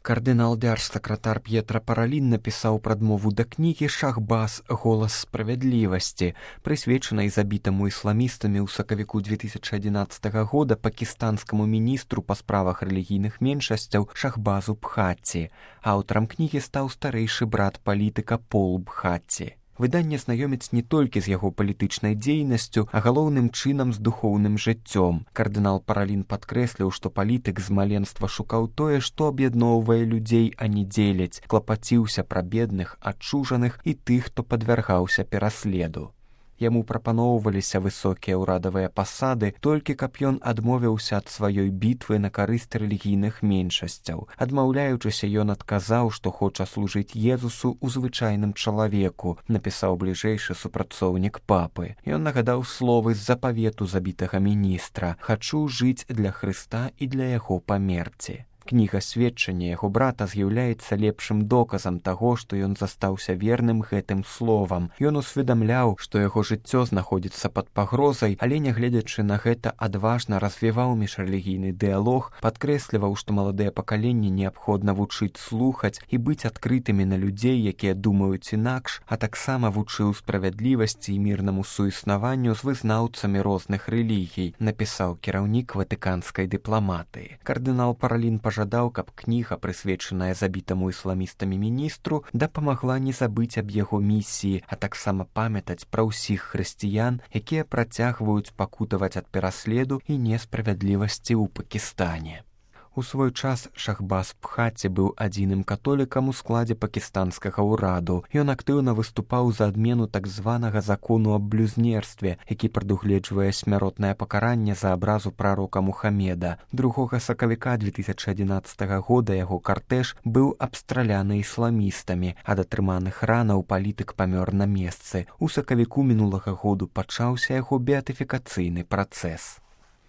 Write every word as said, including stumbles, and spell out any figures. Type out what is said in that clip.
Кардынал дзяржсакратар П'етра Паралін напісаў прадмову да кнігі «Шахбаз. Голас справядлівасці», прысвечанай забітаму ісламістамі ў сакавіку две тысячы адзінаццатага года пакістанскаму міністру па справах рэлігійных меншасцяў Шахбазу Бхатці. Аўтарам кнігі стаў старэйшы брат палітыка Пол Бхатці. Выданне знаёміць не толькі з яго палітычнай дзейнасцю, а галоўным чынам з духоўным жыццём. Кардынал Паралін падкрэсліў, што палітык з маленства шукаў тое, што аб'ядноўвае людзей, а не дзеляць, клапаціўся пра бедных, адчужаных і тых, хто падвяргаўся пераследу. Яму прапаноўваліся высокія ўрадавыя пасады, толькі каб ён адмовіўся ад сваёй бітвы на карысць рэлігійных меншасцяў. Адмаўляючыся, ён адказаў, што хоча служыць Езусу ў звычайным чалавеку, напісаў бліжэйшы супрацоўнік папы. Ён нагадаў словы з запавету забітага міністра: «Хачу жыць для Хрыста і для яго памерці». Кніга сведчання яго брата з'яўляецца лепшым доказам таго, што ён застаўся верным гэтым словам. Ён усведамляў, што яго жыццё знаходзіцца пад пагрозай, але, нягледзячы на гэта, адважна развіваў міжрэлігійны дыялог, падкрэсліваў, што маладыя пакаленні неабходна вучыць слухаць і быць адкрытымі на людзей, якія думаюць інакш, а таксама вучыў справядлівасці і мірнаму суіснаванню з вызнаўцамі розных рэлігій, напісаў кіраўнік ватыканскай дыпламатыі. Кардынал Паралін пажадаў, каб кніга, прысвечаная забітаму ісламістамі міністру, дапамагла не забыць аб яго місіі, а таксама памятаць пра ўсіх хрысціян, якія працягваюць пакутаваць ад пераследу і несправядлівасці ў Пакістане. У свой час Шахбаз Бхатці быў адзіным католікам у складзе пакістанскага ўраду. Ён актыўна выступаў за адмену так званага закону аб блюзнерстве, які прадугледжвае смяротнае пакаранне за абразу прарока Мухамеда. другога сакавіка две тысячы адзінаццатага года яго картэж быў абстраляны ісламістамі, ад атрыманых ранаў палітык памёр на месцы. У сакавіку мінулага году пачаўся яго беатыфікацыйны працэс.